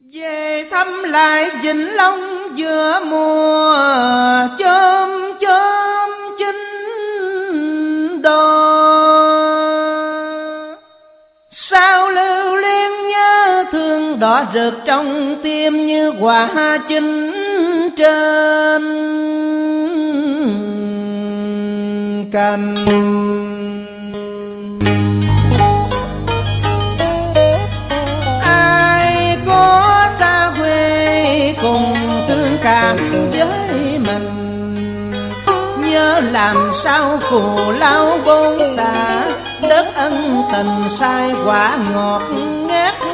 Về thăm lại Vĩnh Long giữa mùa chôm chôm chín đò, sao lưu luyến nhớ thương đỏ rực trong tim như quả chín trên cành. Ai có xa quê cùng thương cảm với mình, nhớ làm sao phù lao bôn tả, đất ân tình sai quả ngọt ngát